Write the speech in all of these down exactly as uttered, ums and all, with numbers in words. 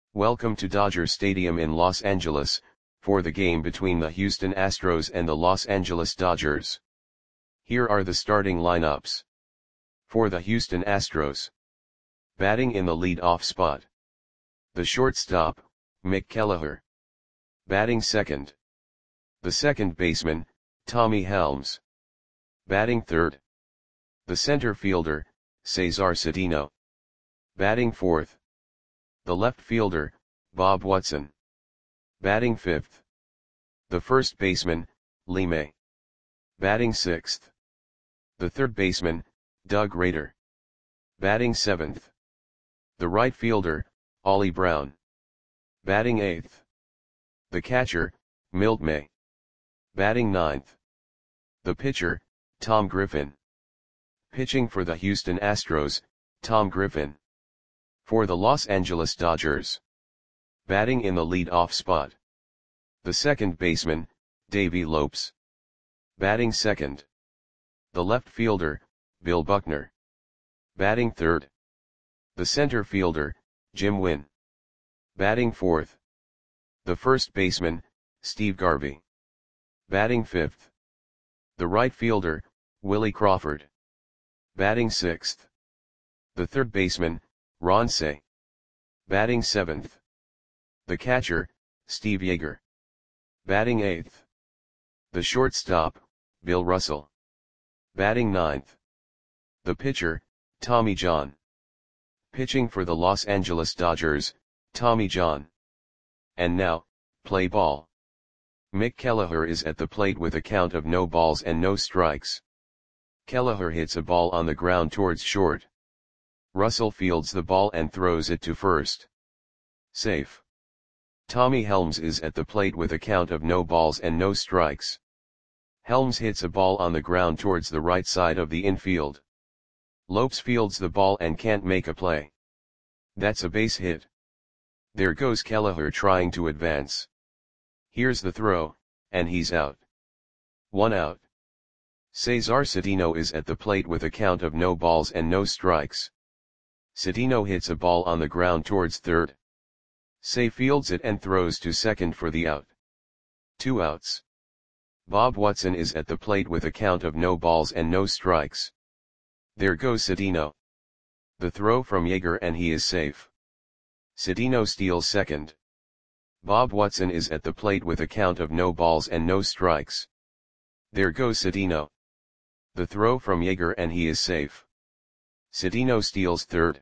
Welcome to Dodger Stadium in Los Angeles, for the game between the Houston Astros and the Los Angeles Dodgers. Here are the starting lineups. For the Houston Astros. Batting in the lead-off spot. The shortstop, Mick Kelleher. Batting second. The second baseman, Tommy Helms. Batting third. The center fielder, Cesar Cedeno. Batting fourth. The left fielder, Bob Watson. Batting fifth. The first baseman, Lee May. Batting sixth. The third baseman, Doug Rader. Batting seventh. The right fielder, Ollie Brown. Batting eighth. The catcher, Milt May. Batting ninth. The pitcher, Tom Griffin. Pitching for the Houston Astros, Tom Griffin. For the Los Angeles Dodgers. Batting in the lead-off spot. The second baseman, Davey Lopes. Batting second. The left fielder, Bill Buckner. Batting third. The center fielder, Jim Wynn. Batting fourth. The first baseman, Steve Garvey. Batting fifth. The right fielder, Willie Crawford. Batting sixth. The third baseman, Ron Cey. Batting seventh. The catcher, Steve Yeager. Batting eighth. The shortstop, Bill Russell. Batting ninth. The pitcher, Tommy John. Pitching for the Los Angeles Dodgers, Tommy John. And now, play ball. Mick Kelleher is at the plate with a count of no balls and no strikes. Kelleher hits a ball on the ground towards short. Russell fields the ball and throws it to first. Safe. Tommy Helms is at the plate with a count of no balls and no strikes. Helms hits a ball on the ground towards the right side of the infield. Lopes fields the ball and can't make a play. That's a base hit. There goes Kelleher trying to advance. Here's the throw, and he's out. One out. Cesar Cedeno is at the plate with a count of no balls and no strikes. Cedeno hits a ball on the ground towards third. Cey fields it and throws to second for the out. Two outs. Bob Watson is at the plate with a count of no balls and no strikes. There goes Cedeno. The throw from Yeager and he is safe. Cedeno steals second. Bob Watson is at the plate with a count of no balls and no strikes. There goes Cedeno. The throw from Yeager and he is safe. Cedeno steals third.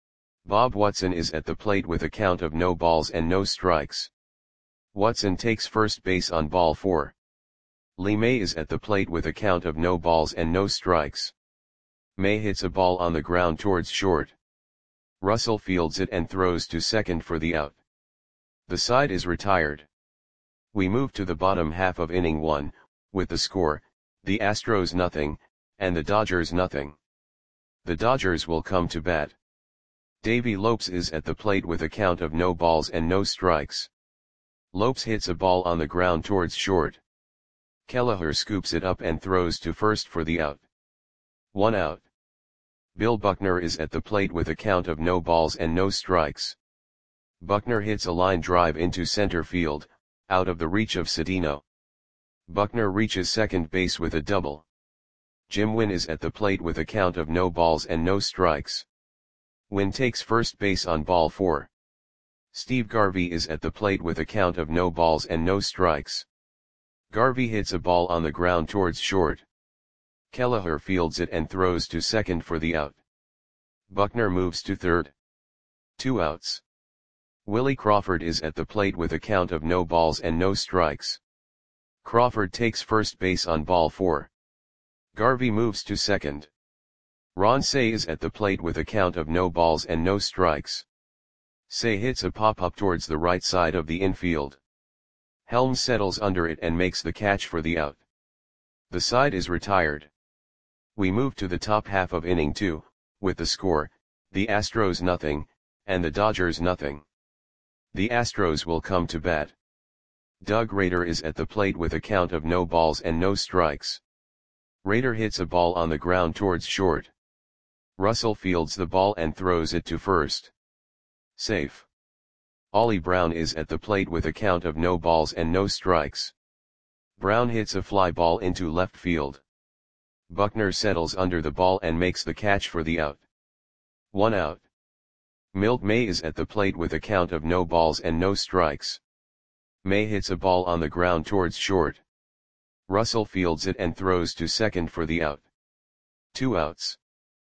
Bob Watson is at the plate with a count of no balls and no strikes. Watson takes first base on ball four. Lee May is at the plate with a count of no balls and no strikes. May hits a ball on the ground towards short. Russell fields it and throws to second for the out. The side is retired. We move to the bottom half of inning one, with the score, the Astros nothing, and the Dodgers nothing. The Dodgers will come to bat. Davey Lopes is at the plate with a count of no balls and no strikes. Lopes hits a ball on the ground towards short. Kelleher scoops it up and throws to first for the out. One out. Bill Buckner is at the plate with a count of no balls and no strikes. Buckner hits a line drive into center field, out of the reach of Cedeno. Buckner reaches second base with a double. Jim Wynn is at the plate with a count of no balls and no strikes. Wynn takes first base on ball four. Steve Garvey is at the plate with a count of no balls and no strikes. Garvey hits a ball on the ground towards short. Kelleher fields it and throws to second for the out. Buckner moves to third. Two outs. Willie Crawford is at the plate with a count of no balls and no strikes. Crawford takes first base on ball four. Garvey moves to second. Ron Cey is at the plate with a count of no balls and no strikes. Cey hits a pop-up towards the right side of the infield. Helms settles under it and makes the catch for the out. The side is retired. We move to the top half of inning two, with the score, the Astros nothing, and the Dodgers nothing. The Astros will come to bat. Doug Rader is at the plate with a count of no balls and no strikes. Rader hits a ball on the ground towards short. Russell fields the ball and throws it to first. Safe. Ollie Brown is at the plate with a count of no balls and no strikes. Brown hits a fly ball into left field. Buckner settles under the ball and makes the catch for the out. One out. Milt May is at the plate with a count of no balls and no strikes. May hits a ball on the ground towards short. Russell fields it and throws to second for the out. Two outs.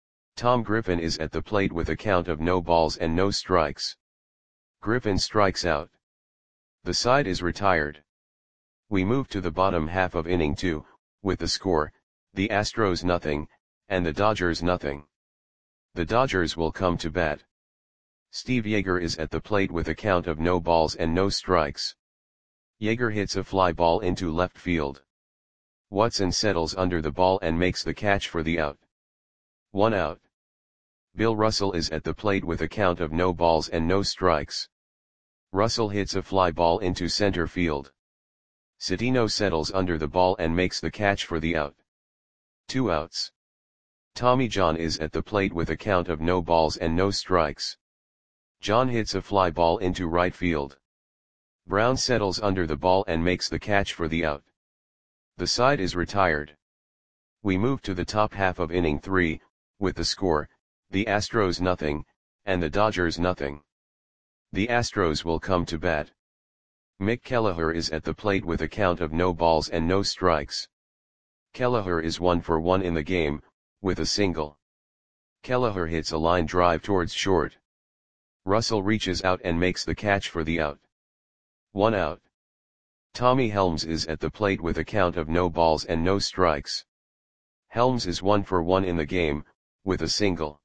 Tom Griffin is at the plate with a count of no balls and no strikes. Griffin strikes out. The side is retired. We move to the bottom half of inning two, with the score, the Astros nothing, and the Dodgers nothing. The Dodgers will come to bat. Steve Yeager is at the plate with a count of no balls and no strikes. Yeager hits a fly ball into left field. Watson settles under the ball and makes the catch for the out. One out. Bill Russell is at the plate with a count of no balls and no strikes. Russell hits a fly ball into center field. Cedeno settles under the ball and makes the catch for the out. Two outs. Tommy John is at the plate with a count of no balls and no strikes. John hits a fly ball into right field. Brown settles under the ball and makes the catch for the out. The side is retired. We move to the top half of inning three, with the score, the Astros nothing, and the Dodgers nothing. The Astros will come to bat. Mick Kelleher is at the plate with a count of no balls and no strikes. Kelleher is one for one in the game, with a single. Kelleher hits a line drive towards short. Russell reaches out and makes the catch for the out. One out. Tommy Helms is at the plate with a count of no balls and no strikes. Helms is one for one in the game, with a single.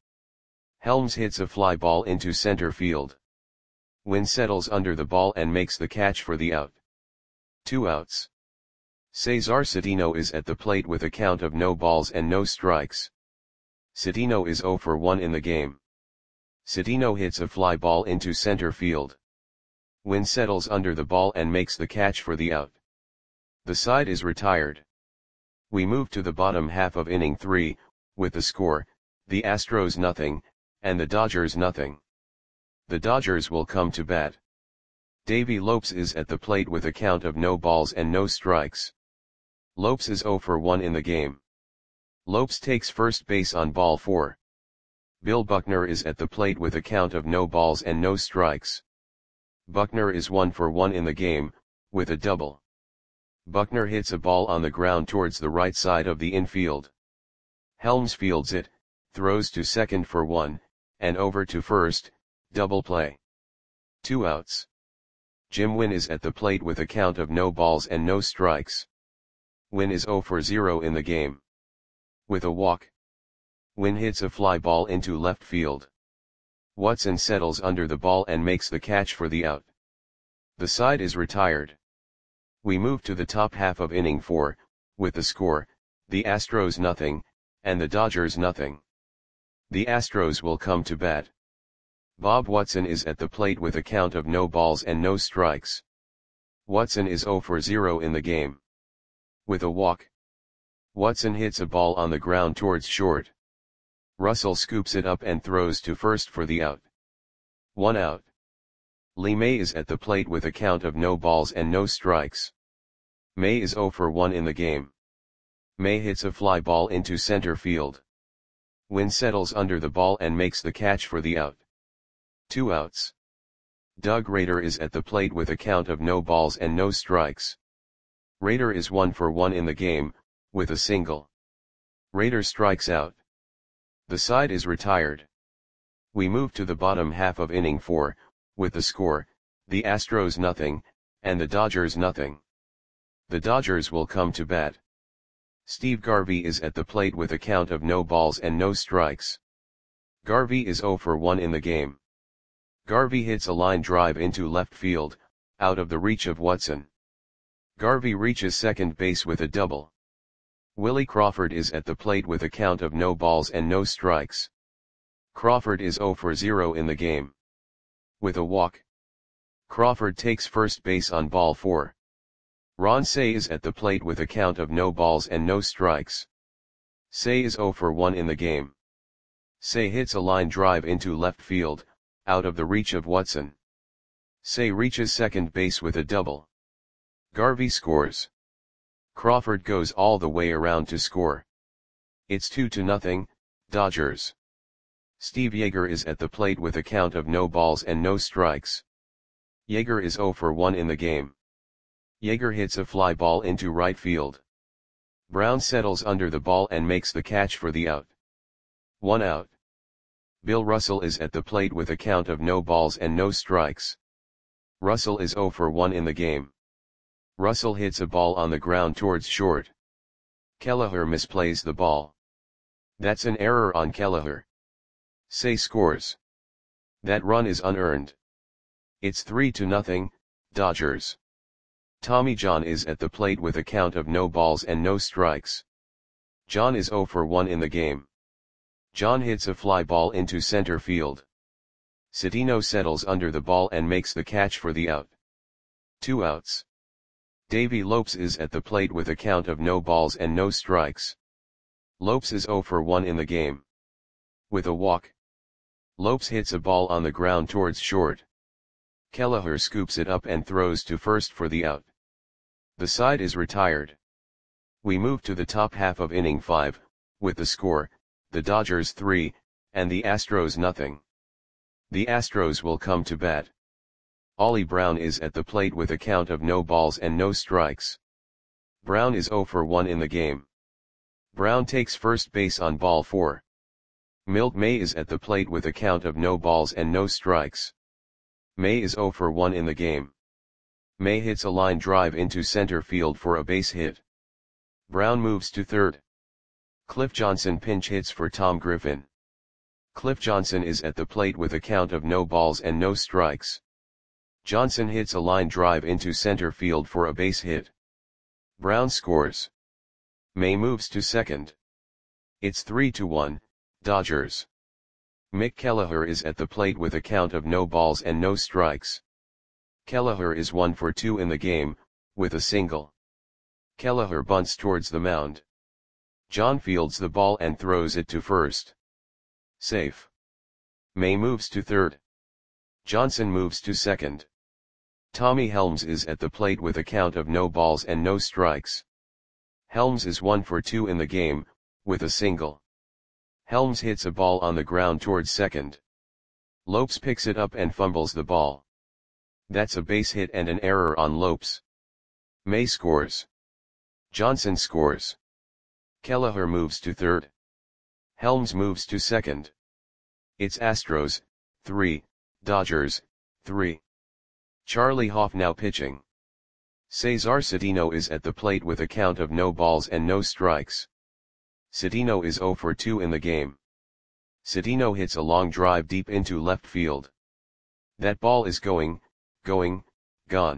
Helms hits a fly ball into center field. Wynn settles under the ball and makes the catch for the out. Two outs. Cesar Cedeno is at the plate with a count of no balls and no strikes. Cedeno is zero for one in the game. Cedeno hits a fly ball into center field. Wynn settles under the ball and makes the catch for the out. The side is retired. We move to the bottom half of inning three, with the score, the Astros nothing, and the Dodgers nothing. The Dodgers will come to bat. Davey Lopes is at the plate with a count of no balls and no strikes. Lopes is zero for one in the game. Lopes takes first base on ball four. Bill Buckner is at the plate with a count of no balls and no strikes. Buckner is one for one in the game, with a double. Buckner hits a ball on the ground towards the right side of the infield. Helms fields it, throws to second for one, and over to first, double play. Two outs. Jim Wynn is at the plate with a count of no balls and no strikes. Wynn is zero for zero in the game. With a walk. Wynn hits a fly ball into left field. Watson settles under the ball and makes the catch for the out. The side is retired. We move to the top half of inning four, with the score, the Astros nothing, and the Dodgers nothing. The Astros will come to bat. Bob Watson is at the plate with a count of no balls and no strikes. Watson is zero for zero in the game. With a walk. Watson hits a ball on the ground towards short. Russell scoops it up and throws to first for the out. One out. Lee May is at the plate with a count of no balls and no strikes. May is zero for one in the game. May hits a fly ball into center field. Wynn settles under the ball and makes the catch for the out. Two outs. Doug Rader is at the plate with a count of no balls and no strikes. Rader is one for one in the game, with a single. Rader strikes out. The side is retired. We move to the bottom half of inning four, with the score, the Astros nothing, and the Dodgers nothing. The Dodgers will come to bat. Steve Garvey is at the plate with a count of no balls and no strikes. Garvey is zero for one in the game. Garvey hits a line drive into left field, out of the reach of Watson. Garvey reaches second base with a double. Willie Crawford is at the plate with a count of no balls and no strikes. Crawford is zero for zero in the game. With a walk. Crawford takes first base on ball four. Ron Cey is at the plate with a count of no balls and no strikes. Cey is zero for one in the game. Cey hits a line drive into left field, out of the reach of Watson. Say reaches second base with a double. Garvey scores. Crawford goes all the way around to score. It's two to nothing, Dodgers. Steve Yeager is at the plate with a count of no balls and no strikes. Yeager is zero for one in the game. Yeager hits a fly ball into right field. Brown settles under the ball and makes the catch for the out. One out. Bill Russell is at the plate with a count of no balls and no strikes. Russell is zero for one in the game. Russell hits a ball on the ground towards short. Kelleher misplays the ball. That's an error on Kelleher. Say scores. That run is unearned. It's three to nothing, Dodgers. Tommy John is at the plate with a count of no balls and no strikes. John is zero for one in the game. John hits a fly ball into center field. Cedeno settles under the ball and makes the catch for the out. Two outs. Davey Lopes is at the plate with a count of no balls and no strikes. Lopes is zero for one in the game. With a walk. Lopes hits a ball on the ground towards short. Kelleher scoops it up and throws to first for the out. The side is retired. We move to the top half of inning five, with the score, the Dodgers three, and the Astros nothing. The Astros will come to bat. Ollie Brown is at the plate with a count of no balls and no strikes. Brown is zero for one in the game. Brown takes first base on ball four. Milt May is at the plate with a count of no balls and no strikes. May is zero for one in the game. May hits a line drive into center field for a base hit. Brown moves to third. Cliff Johnson pinch hits for Tom Griffin. Cliff Johnson is at the plate with a count of no balls and no strikes. Johnson hits a line drive into center field for a base hit. Brown scores. May moves to second. It's three to one, Dodgers. Mick Kelleher is at the plate with a count of no balls and no strikes. Kelleher is one for two in the game, with a single. Kelleher bunts towards the mound. John fields the ball and throws it to first. Safe. May moves to third. Johnson moves to second. Tommy Helms is at the plate with a count of no balls and no strikes. Helms is one for two in the game, with a single. Helms hits a ball on the ground towards second. Lopes picks it up and fumbles the ball. That's a base hit and an error on Lopes. May scores. Johnson scores. Kelleher moves to third. Helms moves to second. It's Astros, three, Dodgers, three. Charlie Hoff now pitching. Cesar Cedeno is at the plate with a count of no balls and no strikes. Cedeno is zero for two in the game. Cedeno hits a long drive deep into left field. That ball is going, going, gone.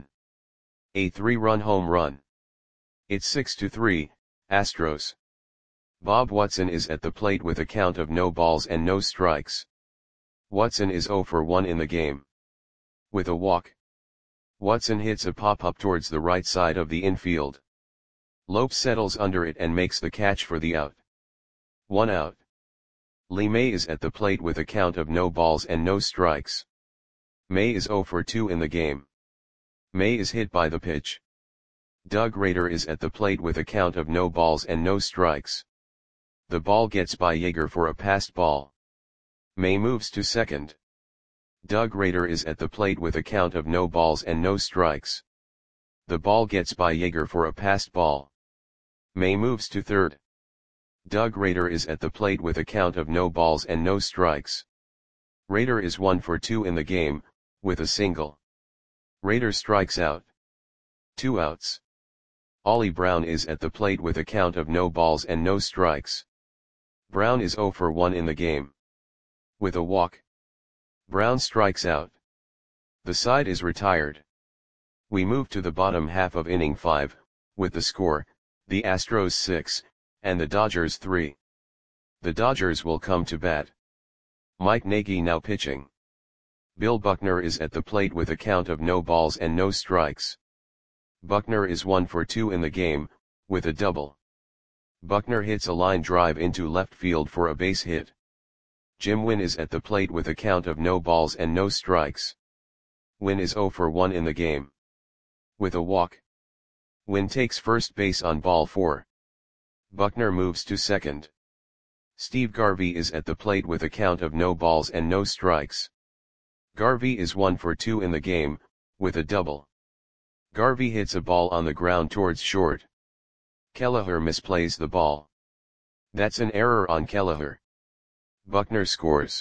A three-run home run. It's six to three, Astros. Bob Watson is at the plate with a count of no balls and no strikes. Watson is zero for one in the game. With a walk. Watson hits a pop-up towards the right side of the infield. Lopes settles under it and makes the catch for the out. One out. Lee May is at the plate with a count of no balls and no strikes. May is zero for two in the game. May is hit by the pitch. Doug Rader is at the plate with a count of no balls and no strikes. The ball gets by Yeager for a passed ball. May moves to second. Doug Rader is at the plate with a count of no balls and no strikes. The ball gets by Yeager for a passed ball. May moves to third. Doug Rader is at the plate with a count of no balls and no strikes. Rader is one for two in the game, with a single. Rader strikes out. Two outs. Ollie Brown is at the plate with a count of no balls and no strikes. Brown is zero for one in the game. With a walk. Brown strikes out. The side is retired. We move to the bottom half of inning five, with the score, the Astros six, and the Dodgers three. The Dodgers will come to bat. Mike Nagy now pitching. Bill Buckner is at the plate with a count of no balls and no strikes. Buckner is one for two in the game, with a double. Buckner hits a line drive into left field for a base hit. Jim Wynn is at the plate with a count of no balls and no strikes. Win is zero for one in the game. With a walk. Win takes first base on ball four. Buckner moves to second. Steve Garvey is at the plate with a count of no balls and no strikes. Garvey is one for two in the game, with a double. Garvey hits a ball on the ground towards short. Kelleher misplays the ball. That's an error on Kelleher. Buckner scores.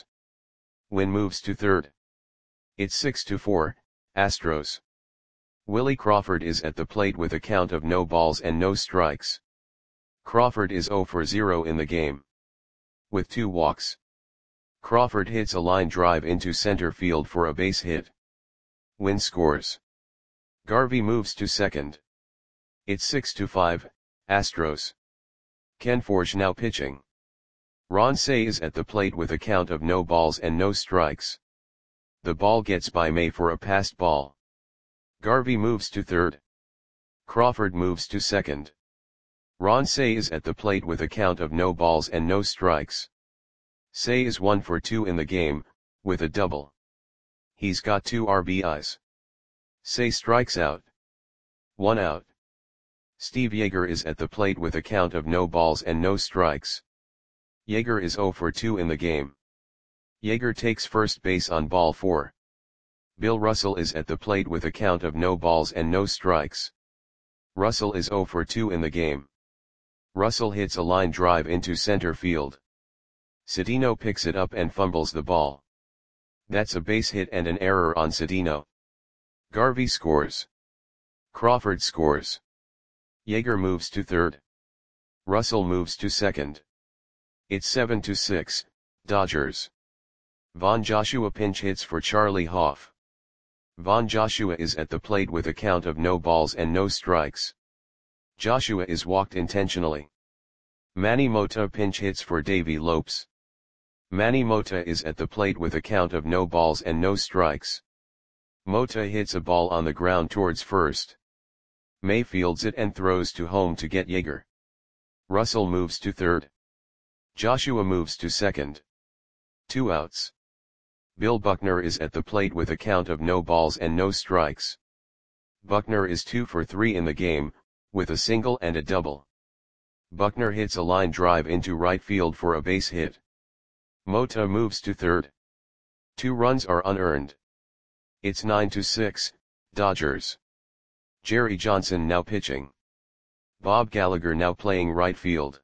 Win moves to third. It's six to four, Astros. Willie Crawford is at the plate with a count of no balls and no strikes. Crawford is zero for zero in the game. With two walks. Crawford hits a line drive into center field for a base hit. Win scores. Garvey moves to second. It's six to five, Astros. Ken Forge now pitching. Ron Cey is at the plate with a count of no balls and no strikes. The ball gets by May for a passed ball. Garvey moves to third. Crawford moves to second. Ron Cey is at the plate with a count of no balls and no strikes. Cey is one for two in the game, with a double. He's got two R B Is. Cey strikes out. One out. Steve Yeager is at the plate with a count of no balls and no strikes. Yeager is zero for two in the game. Yeager takes first base on ball four. Bill Russell is at the plate with a count of no balls and no strikes. Russell is zero for two in the game. Russell hits a line drive into center field. Cedeno picks it up and fumbles the ball. That's a base hit and an error on Cedeno. Garvey scores. Crawford scores. Yeager moves to third. Russell moves to second. It's seven to six, Dodgers. Von Joshua pinch hits for Charlie Hoff. Von Joshua is at the plate with a count of no balls and no strikes. Joshua is walked intentionally. Manny Mota pinch hits for Davey Lopes. Manny Mota is at the plate with a count of no balls and no strikes. Mota hits a ball on the ground towards first. May fields it and throws to home to get Yeager. Russell moves to third. Joshua moves to second. Two outs. Bill Buckner is at the plate with a count of no balls and no strikes. Buckner is two for three in the game, with a single and a double. Buckner hits a line drive into right field for a base hit. Mota moves to third. Two runs are unearned. It's nine to six, Dodgers. Jerry Johnson now pitching. Bob Gallagher now playing right field.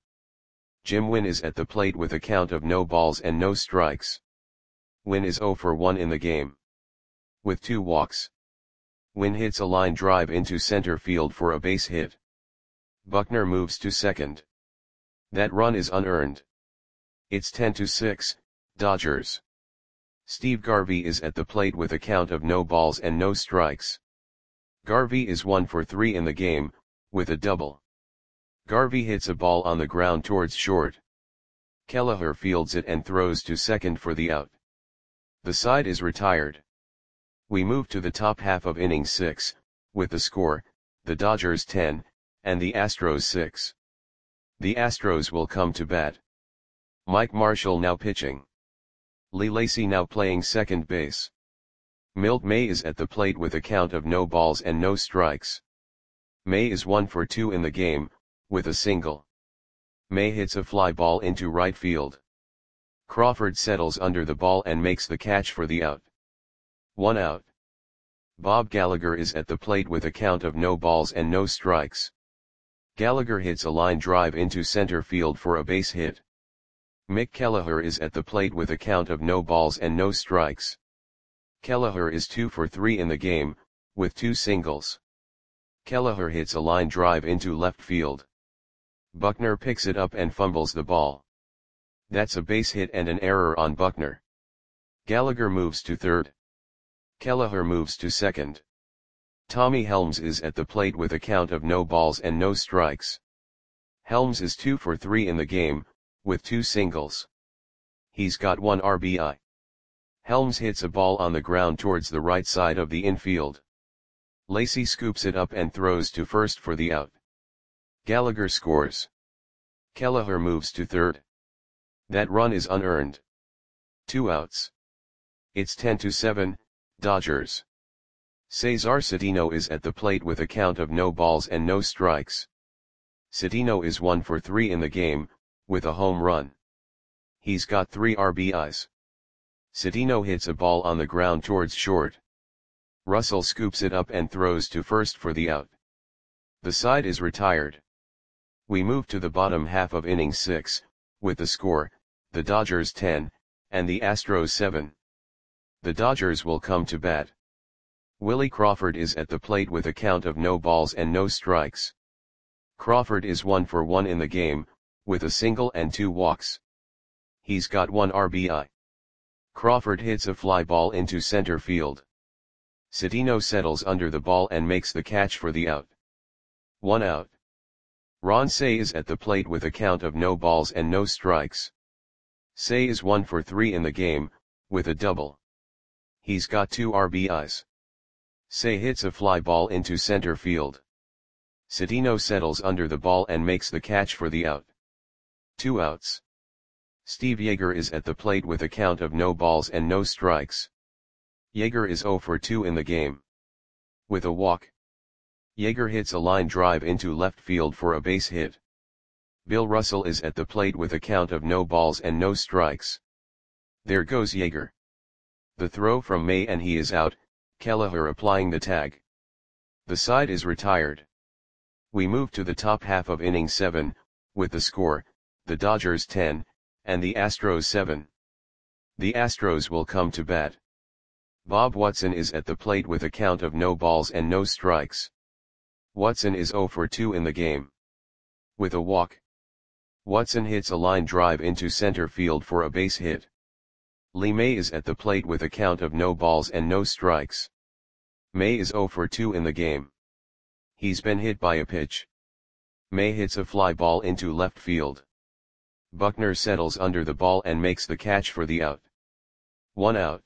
Jim Wynn is at the plate with a count of no balls and no strikes. Wynn is zero for one in the game. With two walks. Wynn hits a line drive into center field for a base hit. Buckner moves to second. That run is unearned. It's ten to six, Dodgers. Steve Garvey is at the plate with a count of no balls and no strikes. Garvey is one for three in the game, with a double. Garvey hits a ball on the ground towards short. Kelleher fields it and throws to second for the out. The side is retired. We move to the top half of inning six, with the score, the Dodgers ten, and the Astros six. The Astros will come to bat. Mike Marshall now pitching. Lee Lacy now playing second base. Milt May is at the plate with a count of no balls and no strikes. May is one for two in the game, with a single. May hits a fly ball into right field. Crawford settles under the ball and makes the catch for the out. One out. Bob Gallagher is at the plate with a count of no balls and no strikes. Gallagher hits a line drive into center field for a base hit. Mick Kelleher is at the plate with a count of no balls and no strikes. Kelleher is two for three in the game, with two singles. Kelleher hits a line drive into left field. Buckner picks it up and fumbles the ball. That's a base hit and an error on Buckner. Gallagher moves to third. Kelleher moves to second. Tommy Helms is at the plate with a count of no balls and no strikes. Helms is two for three in the game, with two singles. He's got one R B I. Helms hits a ball on the ground towards the right side of the infield. Lacy scoops it up and throws to first for the out. Gallagher scores. Kelleher moves to third. That run is unearned. Two outs. It's ten to seven, Dodgers. Cesar Cedeno is at the plate with a count of no balls and no strikes. Cedeno is one for three in the game, with a home run. He's got three R B Is. Cedeno hits a ball on the ground towards short. Russell scoops it up and throws to first for the out. The side is retired. We move to the bottom half of inning six, with the score, the Dodgers ten, and the Astros seven. The Dodgers will come to bat. Willie Crawford is at the plate with a count of no balls and no strikes. Crawford is one for one in the game, with a single and two walks. He's got one R B I. Crawford hits a fly ball into center field. Cedeno settles under the ball and makes the catch for the out. One out. Ron Cey is at the plate with a count of no balls and no strikes. Cey is one for three in the game, with a double. He's got two R B Is. Cey hits a fly ball into center field. Cedeno settles under the ball and makes the catch for the out. Two outs. Steve Yeager is at the plate with a count of no balls and no strikes. Yeager is zero for two in the game. With a walk. Yeager hits a line drive into left field for a base hit. Bill Russell is at the plate with a count of no balls and no strikes. There goes Yeager. The throw from May and he is out, Kelleher applying the tag. The side is retired. We move to the top half of inning seven, with the score, the Dodgers ten, and the Astros seven. The Astros will come to bat. Bob Watson is at the plate with a count of no balls and no strikes. Watson is zero for two in the game. With a walk. Watson hits a line drive into center field for a base hit. Lee May is at the plate with a count of no balls and no strikes. May is zero for two in the game. He's been hit by a pitch. May hits a fly ball into left field. Buckner settles under the ball and makes the catch for the out. One out.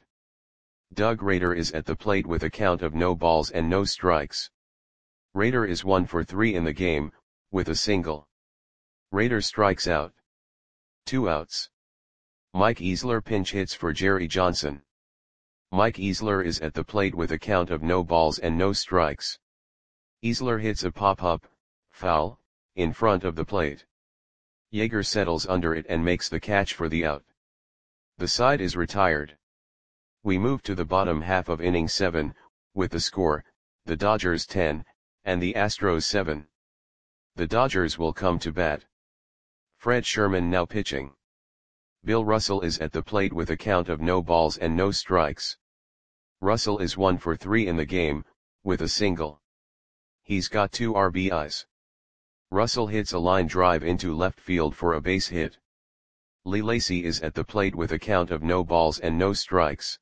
Doug Rader is at the plate with a count of no balls and no strikes. Rader is one for three in the game, with a single. Rader strikes out. Two outs. Mike Easler pinch hits for Jerry Johnson. Mike Easler is at the plate with a count of no balls and no strikes. Easler hits a pop-up, foul, in front of the plate. Yeager settles under it and makes the catch for the out. The side is retired. We move to the bottom half of inning seven, with the score, the Dodgers ten, and the Astros seven. The Dodgers will come to bat. Fred Sherman now pitching. Bill Russell is at the plate with a count of no balls and no strikes. Russell is one for three in the game, with a single. He's got two R B Is. Russell hits a line drive into left field for a base hit. Lee Lacy is at the plate with a count of no balls and no strikes.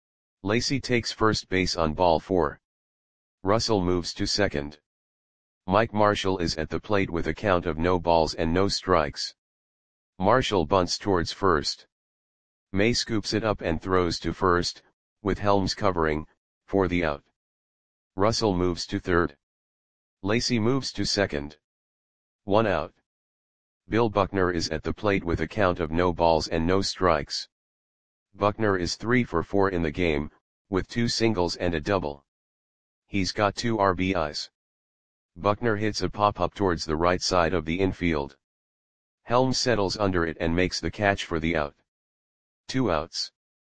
Lacy takes first base on ball four. Russell moves to second. Mike Marshall is at the plate with a count of no balls and no strikes. Marshall bunts towards first. May scoops it up and throws to first, with Helms covering, for the out. Russell moves to third. Lacy moves to second. One out. Bill Buckner is at the plate with a count of no balls and no strikes. Buckner is three for four in the game, with two singles and a double. He's got two R B Is. Buckner hits a pop-up towards the right side of the infield. Helms settles under it and makes the catch for the out. Two outs.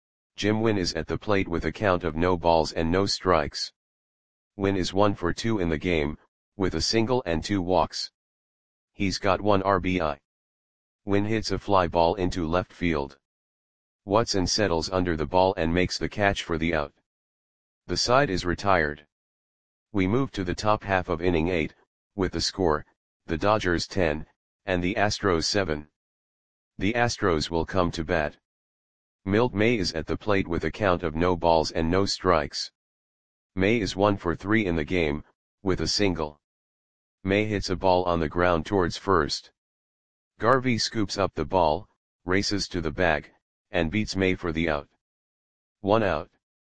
Jim Wynn is at the plate with a count of no balls and no strikes. Wynn is one for two in the game, with a single and two walks. He's got one R B I. Wynn hits a fly ball into left field. Watson settles under the ball and makes the catch for the out. The side is retired. We move to the top half of inning eight, with the score, the Dodgers ten, and the Astros seven. The Astros will come to bat. Milt May is at the plate with a count of no balls and no strikes. May is one for three in the game, with a single. May hits a ball on the ground towards first. Garvey scoops up the ball, races to the bag, and beats May for the out. One out.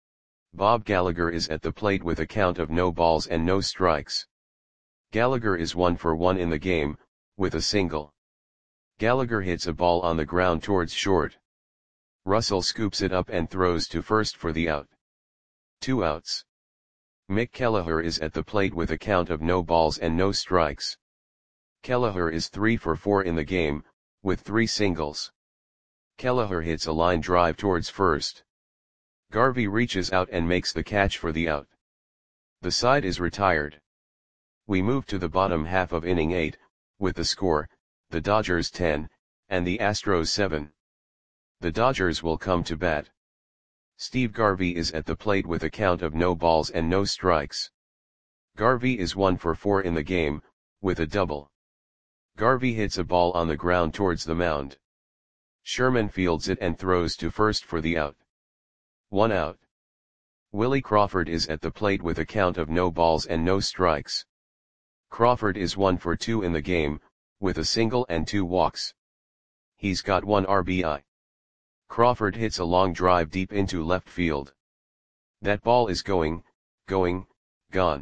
Bob Gallagher is at the plate with a count of no balls and no strikes. Gallagher is one for one in the game, with a single. Gallagher hits a ball on the ground towards short. Russell scoops it up and throws to first for the out. Two outs. Mick Kelleher is at the plate with a count of no balls and no strikes. Kelleher is three for four in the game, with three singles. Kelleher hits a line drive towards first. Garvey reaches out and makes the catch for the out. The side is retired. We move to the bottom half of inning eight, with the score, the Dodgers ten, and the Astros seven. The Dodgers will come to bat. Steve Garvey is at the plate with a count of no balls and no strikes. Garvey is one for four in the game, with a double. Garvey hits a ball on the ground towards the mound. Sherman fields it and throws to first for the out. One out. Willie Crawford is at the plate with a count of no balls and no strikes. Crawford is one for two in the game, with a single and two walks. He's got one R B I. Crawford hits a long drive deep into left field. That ball is going, going, gone.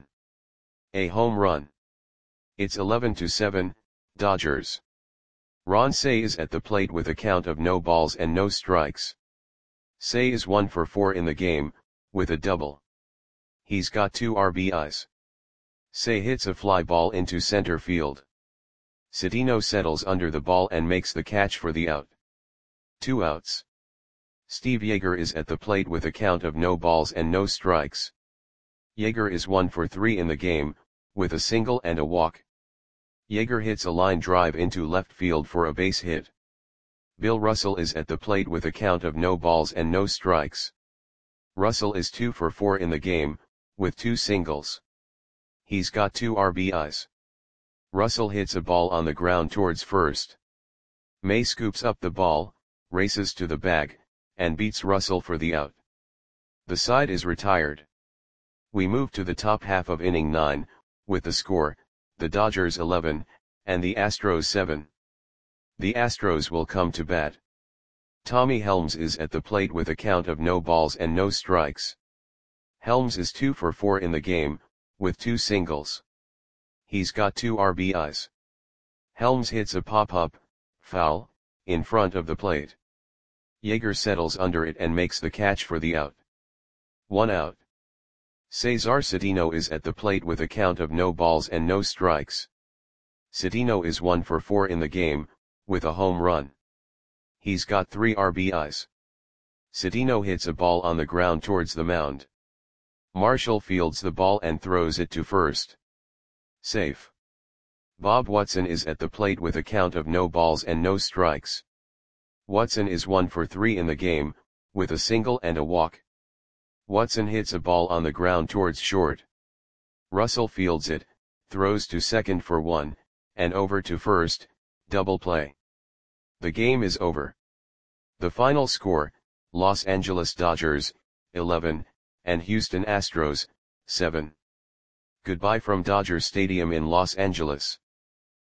A home run. It's eleven to seven, Dodgers. Ron Cey is at the plate with a count of no balls and no strikes. Cey is one for four in the game, with a double. He's got two R B Is. Cey hits a fly ball into center field. Cedeno settles under the ball and makes the catch for the out. Two outs. Steve Yeager is at the plate with a count of no balls and no strikes. Yeager is one for three in the game, with a single and a walk. Yeager hits a line drive into left field for a base hit. Bill Russell is at the plate with a count of no balls and no strikes. Russell is two for four in the game, with two singles. He's got two R B Is. Russell hits a ball on the ground towards first. May scoops up the ball, races to the bag, and beats Russell for the out. The side is retired. We move to the top half of inning nine, with the score, the Dodgers eleven, and the Astros seven. The Astros will come to bat. Tommy Helms is at the plate with a count of no balls and no strikes. Helms is two for four in the game, with two singles. He's got two R B Is. Helms hits a pop-up, foul, in front of the plate. Yeager settles under it and makes the catch for the out. One out. Cesar Cedeno is at the plate with a count of no balls and no strikes. Cedeno is one for four in the game, with a home run. He's got three R B Is. Cedeno hits a ball on the ground towards the mound. Marshall fields the ball and throws it to first. Safe. Bob Watson is at the plate with a count of no balls and no strikes. Watson is one for three in the game, with a single and a walk. Watson hits a ball on the ground towards short. Russell fields it, throws to second for one, and over to first, double play. The game is over. The final score, Los Angeles Dodgers, eleven, and Houston Astros, seven. Goodbye from Dodger Stadium in Los Angeles.